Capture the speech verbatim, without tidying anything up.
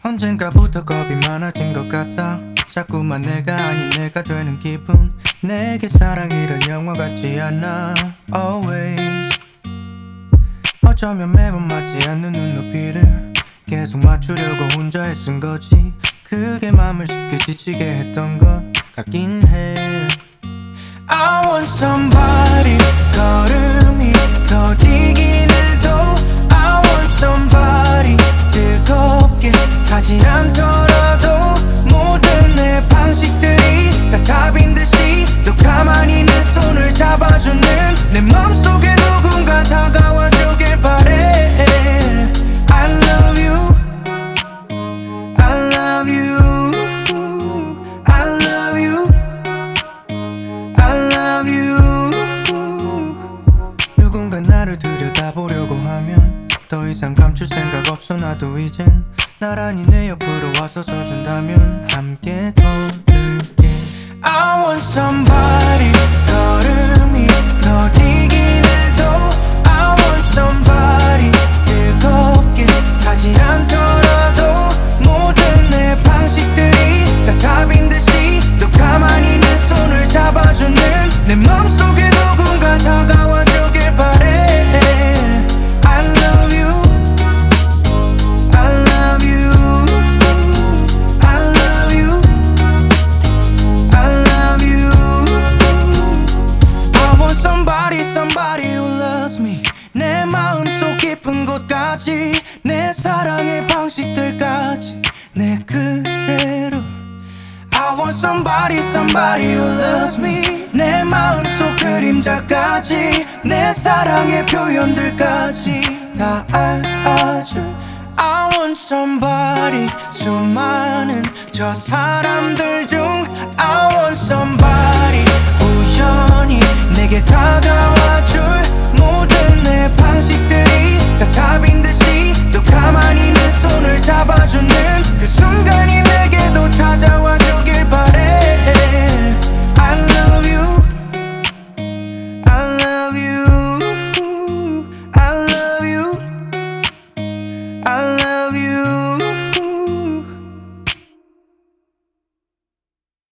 언젠가부터 겁이 많아진 것 같아. 자꾸만 내가 아닌 내가 되는 기분. 내게 사랑이란 영화 같지 않아. Always 어쩌면 매번 맞지 않는 눈높이를 계속 맞추려고 혼자 애쓴 거지. 그게 맘을 쉽게 지치게 했던 것 같긴 해. I want somebody. 걸음이 더디긴 해도 I want somebody. 뜨겁게 타진 않더라도 모든 내 방식들이 다 답인 듯이 또 가만히 내 손을 잡아주는 내 맘속에 누군가 다가와주길 바래. I love you, I love you, I love you, I love you. 누군가 나를 들여다보려고 하면 더 이상 감출 생각 없어. 나도 이젠 나란히 내 옆으로 와서 서준다면 함께 걸을게. I want somebody. 걸음이 더디긴 해도 I want somebody. 뜨겁게 타진 않더라도 모든 내 방식들이 다 답인 듯이 또 가만히 내 손을 잡아주는 내 맘속에 누군가 다가와주길 바래. I love you, I love you, I love you, I love you. I want somebody, somebody who loves me. 내 마음속 깊은 곳까지 내 사랑의 방식들까지 내 그대로. I want somebody, somebody who loves me. 내 마음속 그림자까지 내 사랑의 표현들까지 다 알아줘. I want somebody. 수많은 저 사람들 중